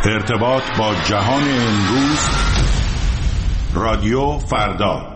ارتباط با جهان امروز، رادیو فردا.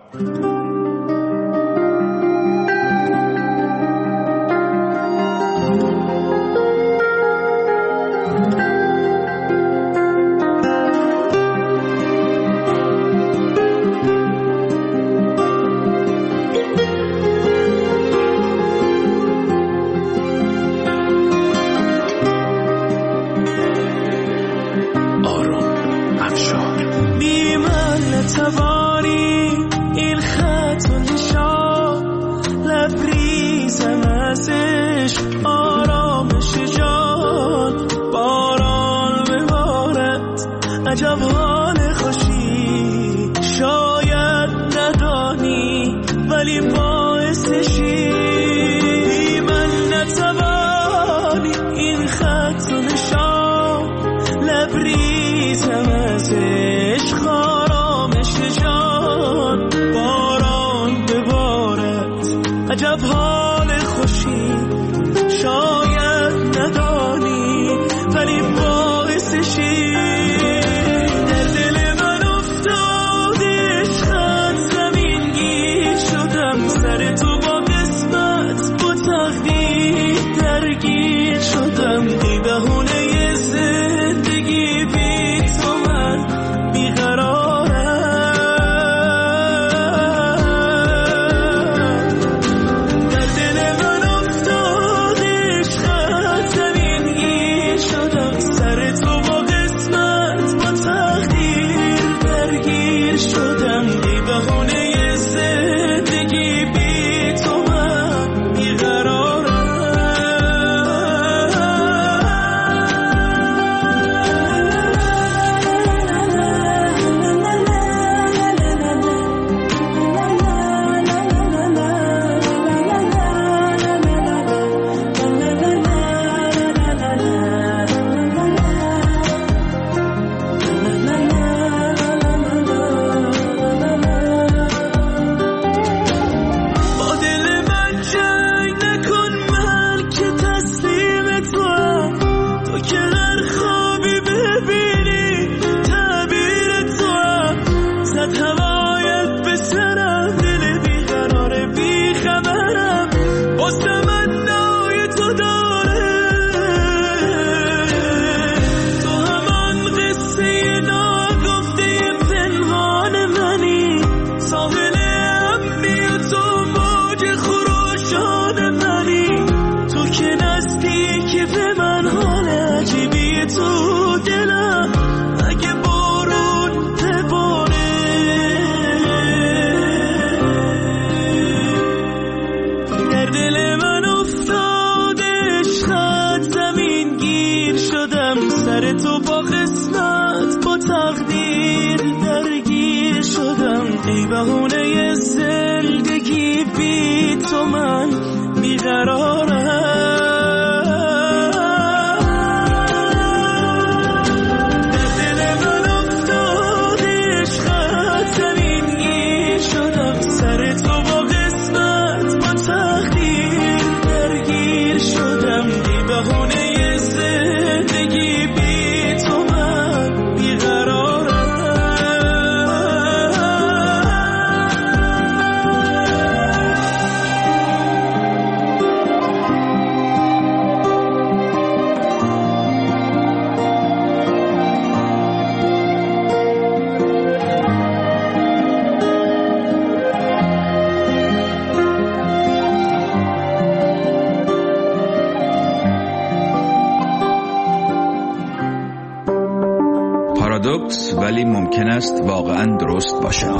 پارادوکس ولی ممکن است واقعا درست باشد.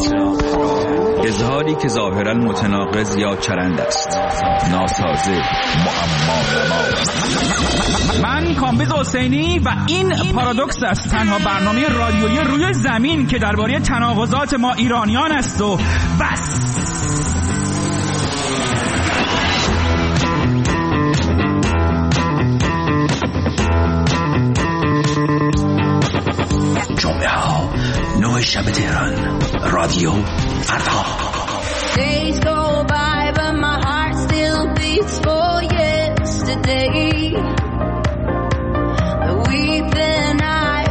اظهاری که ظاهرا متناقض یا چرند است، ناسازه، معما. من کامبیز حسینی و این پارادوکس است، تنها برنامه رادیویی روی زمین که درباره تناقضات ما ایرانیان است و بس. شب تهران، رادیو فردا. Days go by but my heart still beats for yesterday. The weeping eye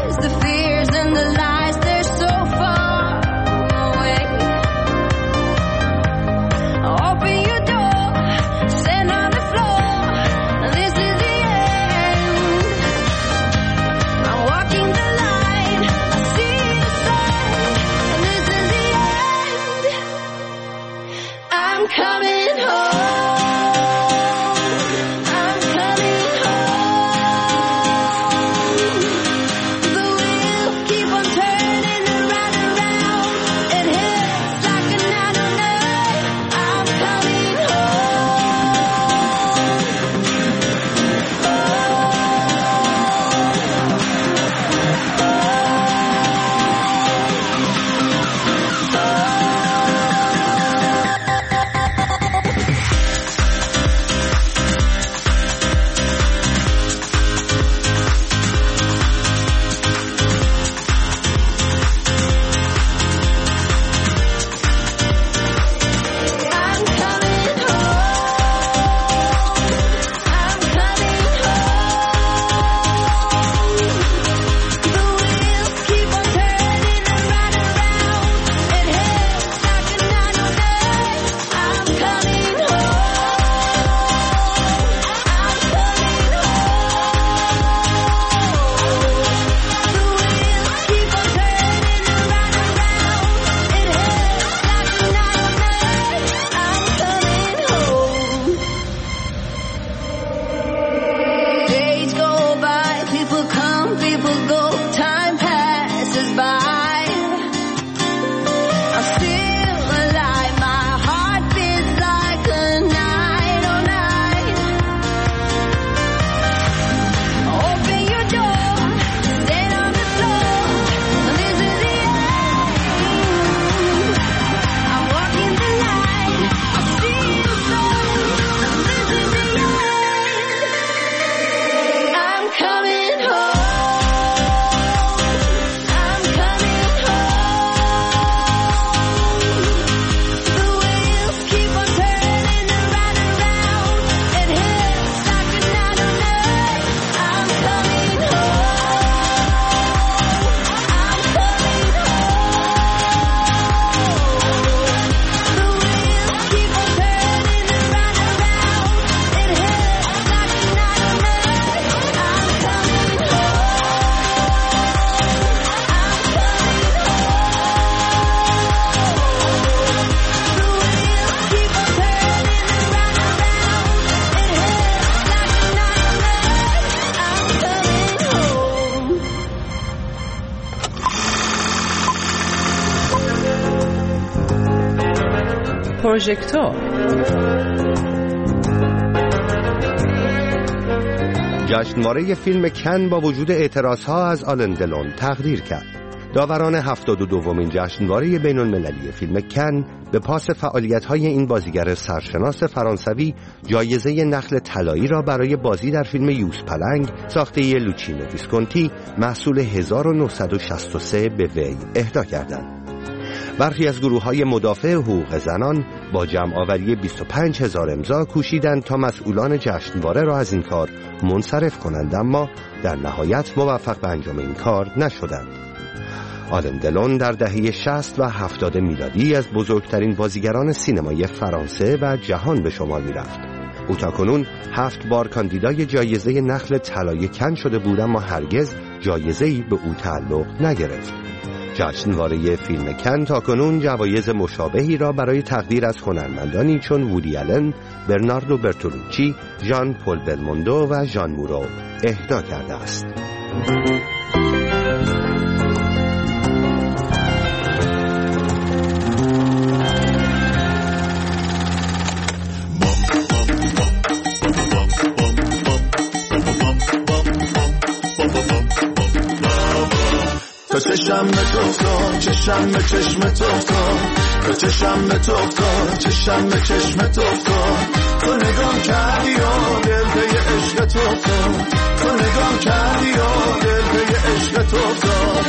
پروژکتور. جشنواره فیلم کن با وجود اعتراضها از آلن دلون تقدیر کرد. داوران 72مین جشنواره بین‌المللی فیلم کن به پاس فعالیت‌های این بازیگر سرشناس فرانسوی جایزه نخل طلایی را برای بازی در فیلم یوز پلنگ ساخته لوچینو ویسکونتی محصول 1963 به وی اهدا کردند. برخی از گروه‌های مدافع حقوق زنان با جمع‌آوری 25,000 امضا کوشیدند تا مسئولان جشنواره را از این کار منصرف کنند، اما در نهایت موفق به انجام این کار نشدند. آلن دلون در دهه 60 و 70 میلادی از بزرگترین بازیگران سینمای فرانسه و جهان به شمار می‌رفت. او تاکنون 7 بار کاندیدای جایزه نخل طلای کن شده بود، اما هرگز جایزه‌ای به او تعلق نگرفت. جشنواره فیلم کن تاکنون جوایز مشابهی را برای تقدیر از هنرمندانی چون وودی آلن، برناردو برتولوچی، ژان پل بلموندو و ژان مورو اهدا کرده است. چشم به تو افتاد، چشم به چشم تو افتاد، تو چشم به تو افتاد، چشم به چشم تو افتاد، تو نگام کردی و دل به عشق تو افتاد، تو نگام کردی و دل به عشق تو افتاد.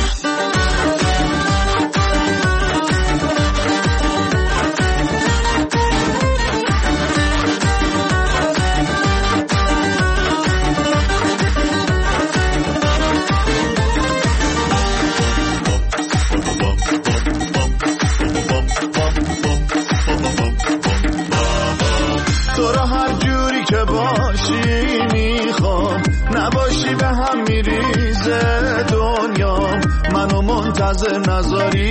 نباشی به هم میریزه دنیا، منو منتظر نذاری،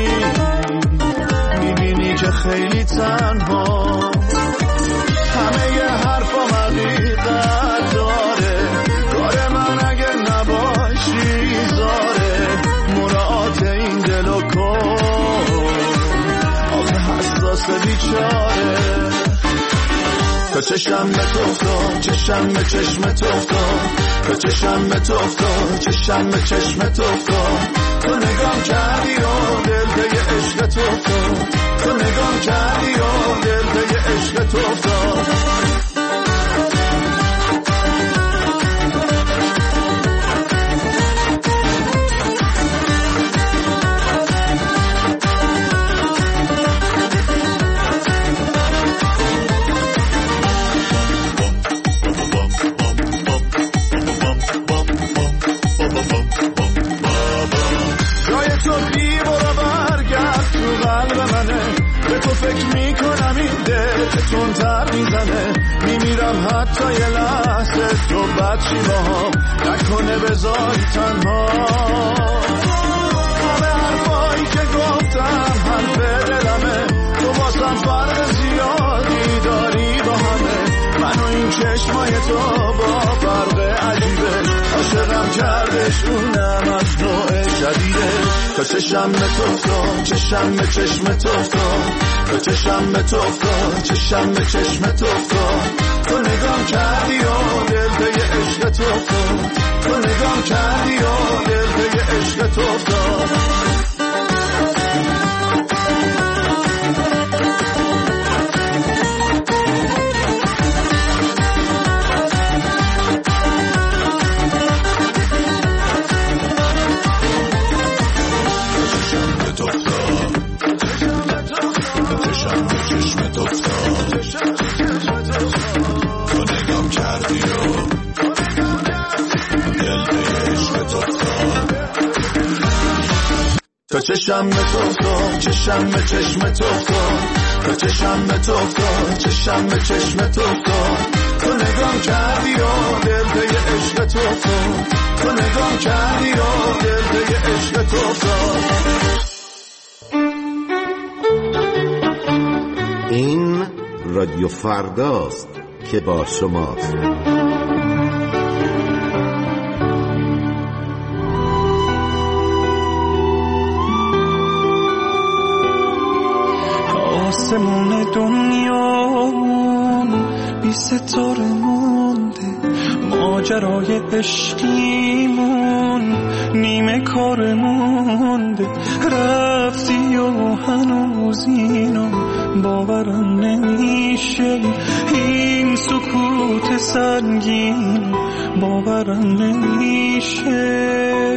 میبینی که خیلی تنها، همه ی حرفام حقیقت داره، کار من اگه نباشی زاره، مراعات این دل و کن، آخه حساس بیچاره. تو چشم به تو افتاد، چشم به چشم تو افتاد، تو چشم به تو افتاد، چشم به چشم تو افتاد، تو نگام کردی و دل به عشق تو افتاد، تو نگام کردی و دل به عشق تو افتاد. فکر میکنم این دل تندتر میزنه، میمیرم حتی یه لحظه تو بچی باهم نکنه بذاری تنها. همه حرفایی که گفتم حرف دلمه، تو واسم فرق زیادی داری با همه، من و این چشمای تو با فرق عجیبه، عاشقم کردش اونم از نوع جدیده. تو چشم به تو افتاد، چشم به چشم تو افتاد، تو چشم به تو افتاد، چشم به چشم تو افتاد، تو نگام کردی و دل به عشق تو افتاد، تو نگام کردی و دل به عشق تو افتاد. تو چشم به تو افتاد، چشم به چشم تو افتاد، تو چشم به تو افتاد، چشم به چشم تو افتاد، تو نگام کردی و دل به عشق تو افتاد، تو نگام کردی و دل به عشق تو افتاد. این رادیو فرداست که با شماست. آسمون دنیامون بی ستاره مونده، ماجرای عشقیمون نیمه کار مونده. رفتی و هنوز اینو باورم نمیشه، این سکوت سنگین باورم نمیشه.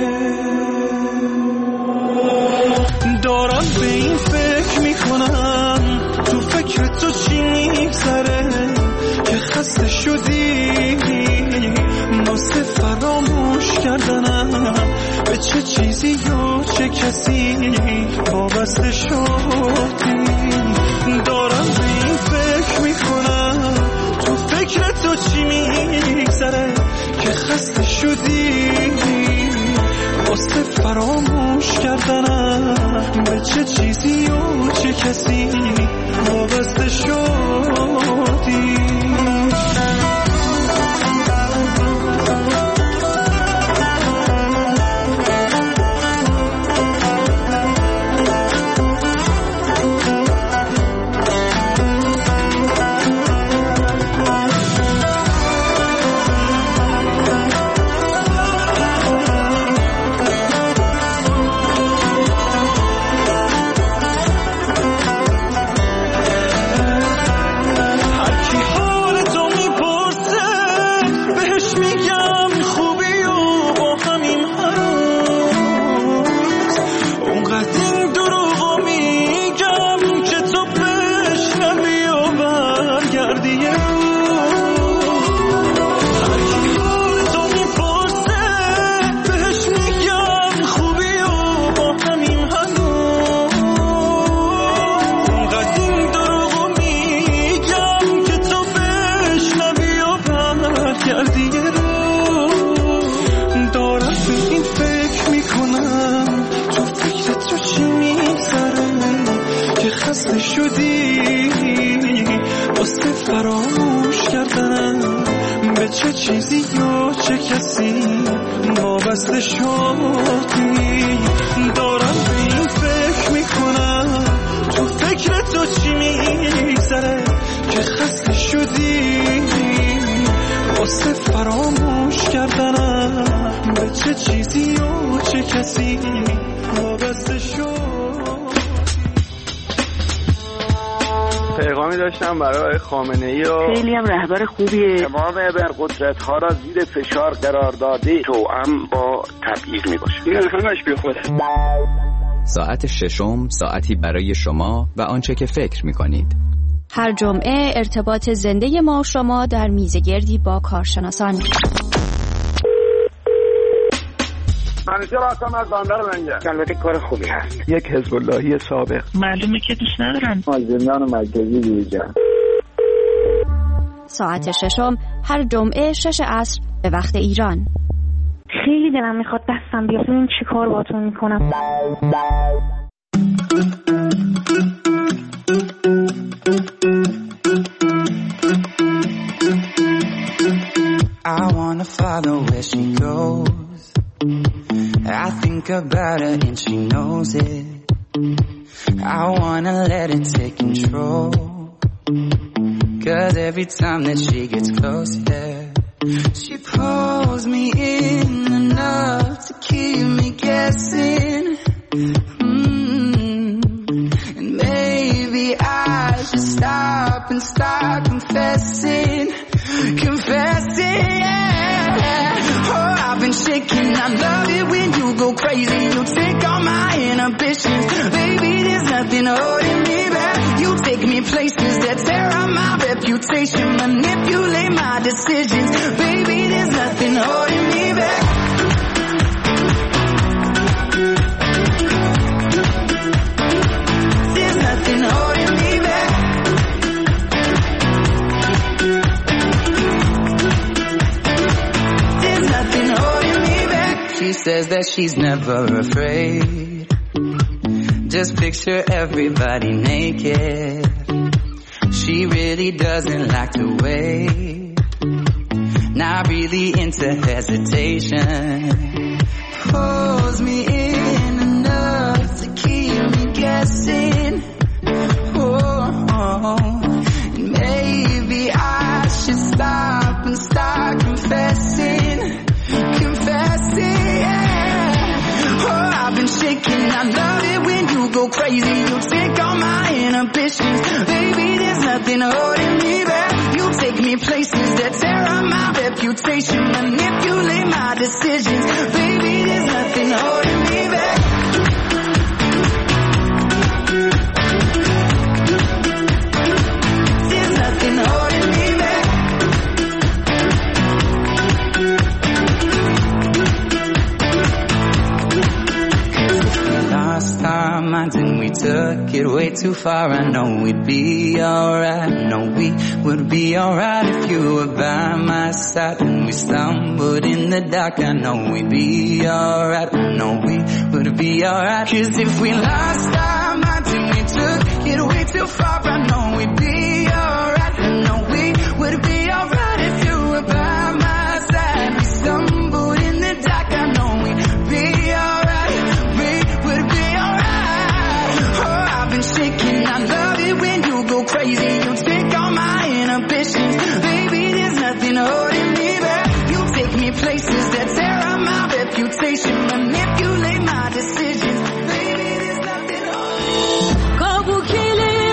دارم به این فکر میکنم، تو فکر تو چی میگذره که خسته شدی واسه فراموش کردنم، به چه چیزی یا چه کسی وابسته شدی. دارم به این فکر میکنم، تو فکر تو چی میگذره که خسته شدی واسه فراموش کردنم، به چه چیزی و چه کسی وابسته شدی. چه چیزی یا چه کسی وابسته شدی. دارم به این فکر میکنم، تو فکر تو چی میگذره که خسته شدی واسه فراموش کردنم، به چه چیزی یا چه کسی وابسته شدی. پیغامی داشتم برای خامنه‌ای و خیلی هم رهبر خوبیه. امام ابرقدرت‌ها را زیر فشار قرار داده، توأم با تبعیض میباشه. این همش بی خوده. ساعت ششم، ساعتی برای شما و آنچه که فکر میکنید. هر جمعه ارتباط زنده ما و شما در میزگردی با کارشناسان. همیشه راستم از باندر منگه. البته کار خوبی هست. یک حزب اللهی سابق. معلومه که دوست ندارن. زندان مرکزی دیگه. ساعت ششم هر جمعه 6 عصر به وقت ایران. خیلی دلم میخواد دستم بیاد، ببین چی کار باهاتون میکنم. I wanna follow where she goes. I think about her and she knows it. I wanna let it take control. 'Cause every time that she gets close, yeah, she pulls me in enough to keep me guessing. And maybe I should stop and start confessing, yeah. Oh, I've been shaking. I love it when you go crazy. You take all my inhibitions. Baby, there's nothing holding me back. You take me places that tear up my reputation, manipulate my decisions. Baby, there's nothing holding me back. There's nothing holding me back. There's nothing holding me back. She says that she's never afraid. Just picture everybody naked. She really doesn't like to wait. Not really into hesitation. Pulls me in enough to keep me guessing. Oh, crazy. You take all my inhibitions. Baby, there's nothing holding me back. You take me places that tear up my reputation. Manipulate my decisions. Baby, there's nothing holding me back. There's nothing holding me back. Lost our minds and we took it way too far. I know we'd be alright. No, we would be alright if you were by my side. And we stumbled in the dark. I know we'd be alright. I know we would be alright. 'Cause if we lost our minds and we took it way too far, I know we'd be alright. I know we would be alright if you were by my side. We stumbled in the dark. I know we'd be alright. We would be alright. Oh, I've been shaking. I love it when you go crazy. You take all my inhibitions. Baby, there's nothing holding me back. You take me places that tear up my reputation. Manipulate my decisions. Baby, there's nothing holding me back.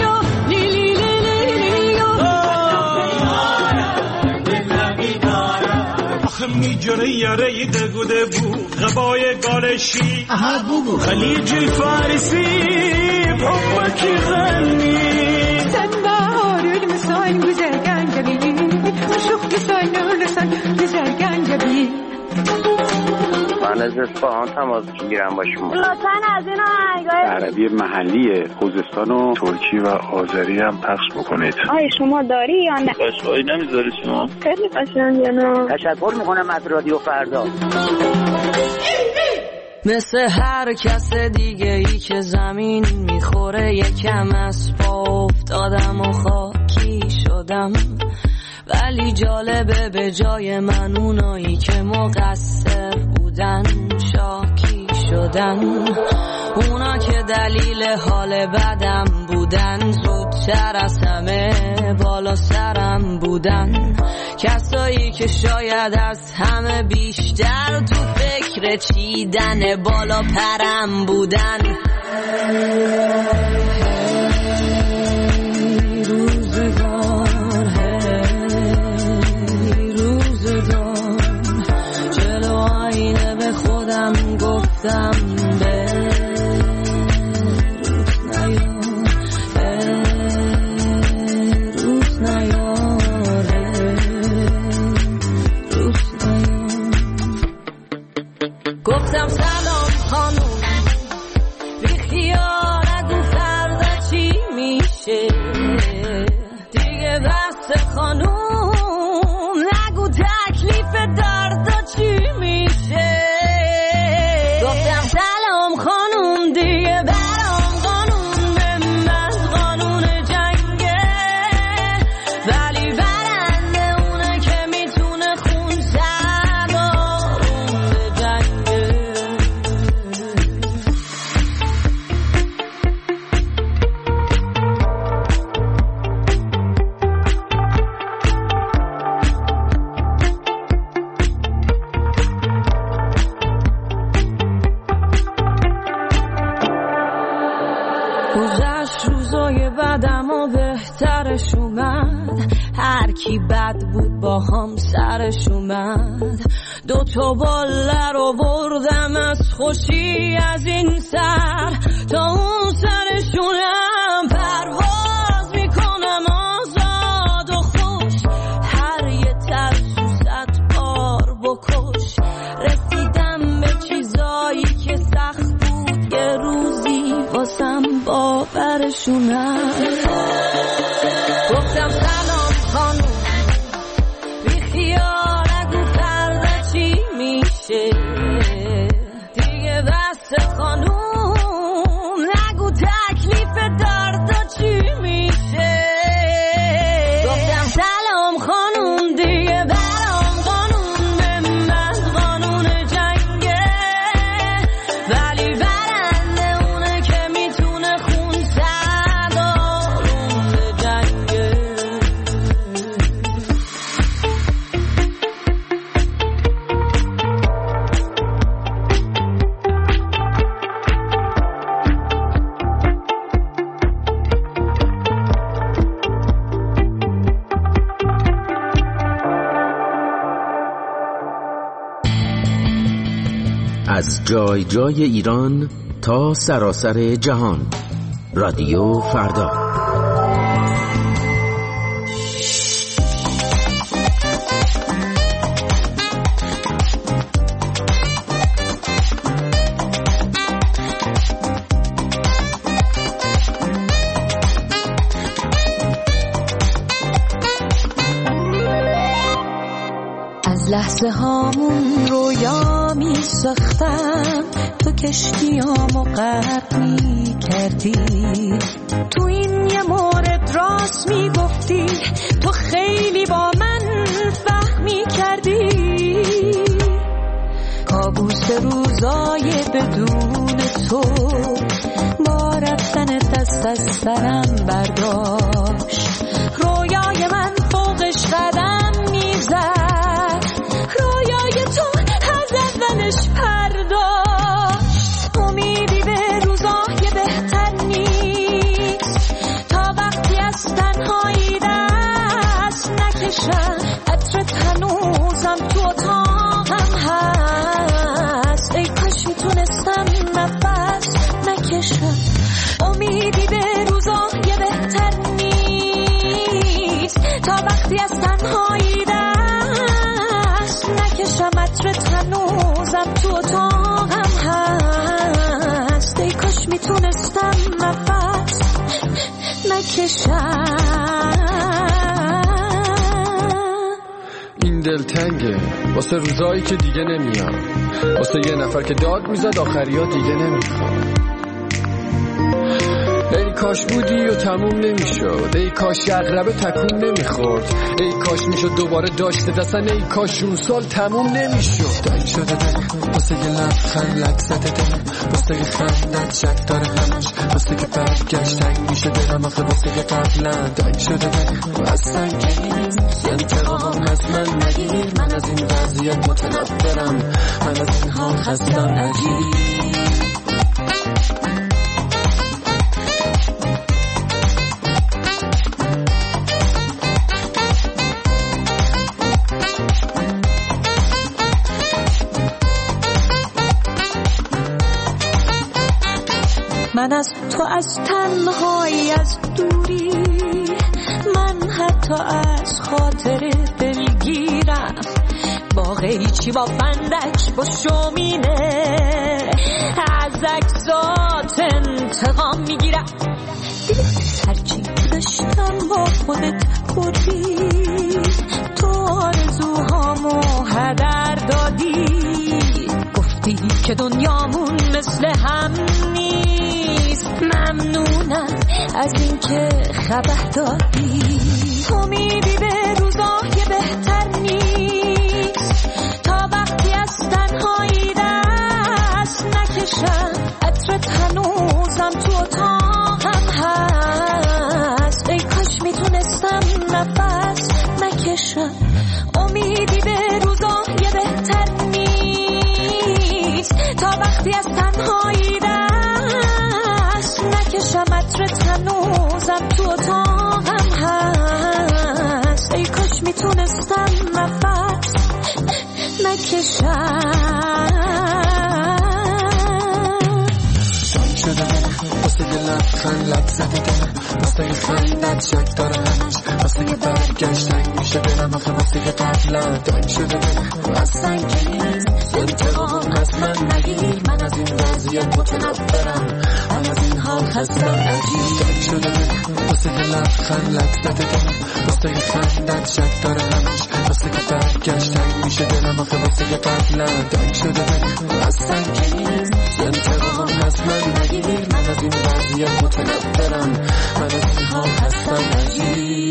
میجره یاره دگوده بو غبای گالشی خلیج فارسی بحبکی غنی تنبار المساين بزرگان جبی مشوق بساين نورسان بزرگان جبی من از اصفهان تماس میگیرم با شما. لطفاً از این آهنگای عربی محلی خوزستان و ترکی و آذری هم پخش بکنید. آیا شما داری یا نه؟ قشقایی نمیذاری شما؟ خیلی قشنگه نه. تشکر میکنم از رادیو فردا. مثل هر کس دیگه ای که زمین میخوره یکم از پا افتادم و خاکی شدم، ولی جالبه به جای من اونایی که مقصر بودن شاکی شدن. اونا که دلیل حال بدم بودن زودتر از همه بالا سرم بودن. کسایی که شاید از همه بیشتر تو فکر چیدن بالا پرم بودن. گفتم به روز نیاره گفتم سلام خانوم بی خیال نگو فردا چی میشه دیگه بس خانوم نگو تکلیف دردا چی میشه. سلام خانوم دیگه برام قانون از قانون جنگه، ولی برنده اونه که میتونه خون سردارون به جنگه. گذشت روزای بدم و بهترش اومد، هر کی بد بود با هم سرش اومد. 2 باله رو بردم از خوشی از این سر تا اون سرشونم پرواز میکنم آزاد و خوش. هر یه ترسو 100 بار بکش. رسیدم به چیزایی که سخت بود یه روزی واسم باورشونم. گفتم سلام خانوم بی خیال نگو فردا چی میشه دیگه بس خانوم نگو تکلیف دردا چی میشه. گفتم سلام خانوم دیگه برام قانون از قانون جنگه، ولی برنده اونه که میتونه خون سردارون به جنگه. از جای جای ایران تا سراسر جهان. رادیو فردا. لحظه هامون رویا می ساختم، تو کشتیامو غرق می کردی، تو این یه مورد راست می گفتی، تو خیلی با من فهمی کردی، کابوس روزای بدون تو با رفتن دست از سرم برداشت، رویای من فوقش قدم می زد، پرداشت، امیدی به روزای بهتر نیست، تا وقتی از تنهایی دست نکشم، عطرت هنوزم تو اتاقم هست، ای کاش میتونستم نفس نکشم، امیدی به روزای بهتر نیست، تا وقتی از تنهایی دست نکشم، عطرت هنوزم تو اتاقم هست، ای کاش میتونستم نفس نکشم. این دلتنگه واسه روزایی که دیگه نمیاد، واسه یه نفر که داد میزد آخریا دیگه نمیخواد. ای کاش بودی و تموم نمیشد، ای کاش اغربه تکون نمیخورد، ای کاش میشد دوباره داشته دستن، ای کاش اون سال تموم نمیشد. دایی شده دل واسه یه لبخند لک زده دل، واسه یه خندت شک داره همش، واسه که برگشت تنگ میشه دلم آخه، واسه یه قبلن. دایی شده دل از سنگین انتقام از من نگیر، من از این وضعیت متنفرم، من از این حال خستم عجیب. من از تو از تنهایی از دوری، من حتی از خاطر دلگیرم، با قیچی با فندک با شومینه از اجزات انتقام میگیرم، هرچی داشتم با خودت بردی، تو آرزوهامو هدر دادی، گفتی که دنیامون مثل هم نیست، ممنونم از این که خبر دادی، امیدی به روزای بهتر نیست، تا وقتی از تنهایی دست نکشم، عطرت هنوزم تو اتاقم هست، ای کاش میتونستم نفس نکشم، امیدی به روزای بهتر نیست، تا وقتی از تنهایی دست نکشم، عطرت هنوزم تو اتاقم هست، ای کاش میتونستم نفس نکشم. شده واسه یه لبخند لک زده دلم، واسه یه خندت شک داره همش، واسه یه برگشت تنگ میشه دلم آخه، واسه یه قبلن. دایی شده دلم از سنگین انتقام از من نگیر، من از این وضعیت متنفرم، من از این حال خستم عجیب. دایی شده دلم واسه یه لبخند لک زده دلم، واسه یه خندت شک داره همش، واسه یه برگشت تنگ میشه دلم آخه، واسه یه قبلن. دایی شده دلم از سنگین انتقام از من نگیر، من از این وضعیت متنفرم، من از این حال خستم عجیب.